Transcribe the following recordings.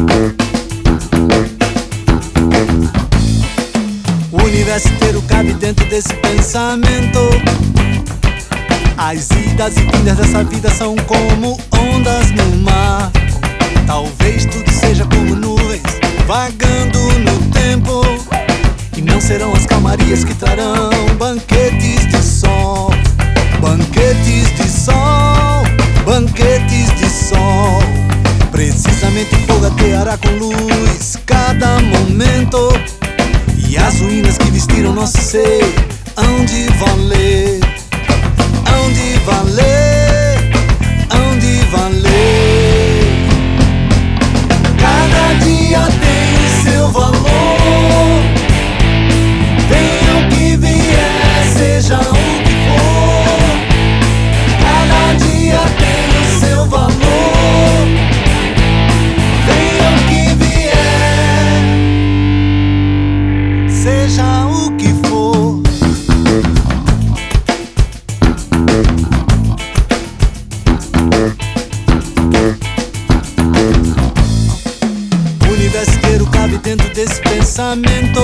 O universo inteiro cabe dentro desse pensamento. As idas e vindas dessa vida são como ondas no mar. Talvez tudo seja como nuvens vagando no tempo, e não serão as calmarias que trarão banquetes de sol. Banquetes de sol, banquetes de sol. Precisamente o fogo ateará com luz cada momento, e as ruínas que vestiram nosso ser hão de valer, hão de valer, hão de valer. Cada dia tem seu valor, venha o que vier, seja o que for. Cada dia tem o seu valor, venha o que vier, seja o que for. O universo inteiro cabe dentro desse pensamento.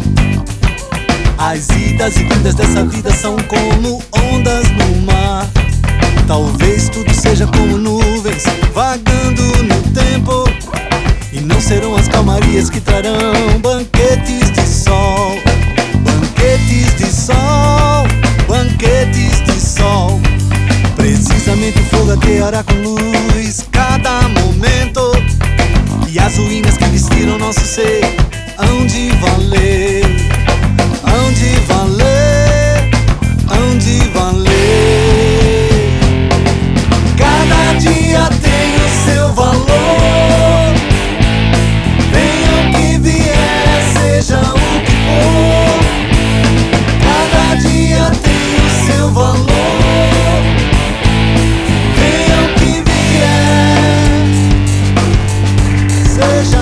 As idas e vindas dessa vida são como ondas no mar. Talvez tudo seja como nuvens vagando no tempo, e não serão as calmarias que trarão banquetes de sol. Banquetes de sol, banquetes de sol. Precisamente o fogo ateará com luz cada momento, e as ruínas que vestiram nosso ser hão de valer, hão de valer, hão de valer. Cada dia tem o seu valor, venha o que vier, seja o que for. Cada dia tem o seu valor, venha o que vier, seja